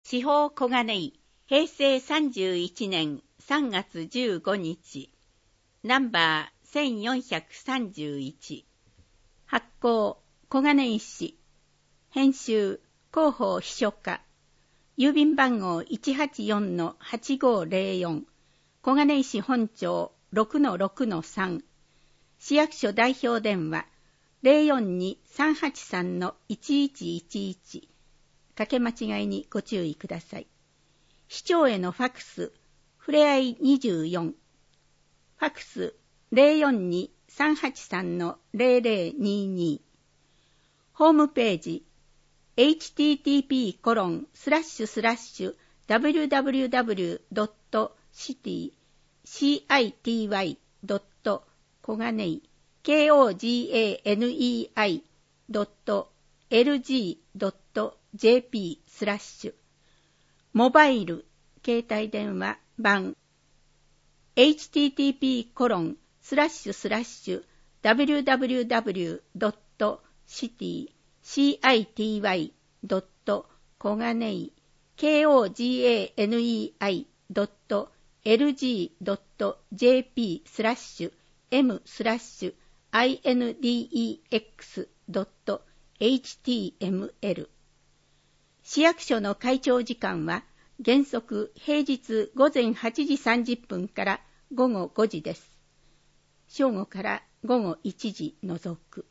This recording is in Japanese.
地方小金井、平成31年3月15日、ナンバー1431。発行、小金井市。編集、広報秘書課。郵便番号 184-8504。小金井市本町 6-6-3。市役所代表電話 042-383-1111。かけ間違いにご注意ください。市長へのファクス、ふれあい24。ファクス 042-383-0022。ホームページ http://www.city.koganei.lg.jp/ モバイル、携帯電話版 http://www.city.koganei.lg.jp/m/index.html 市役所の開庁時間は原則平日午前8時30分から午後5時です。正午から午後1時除く。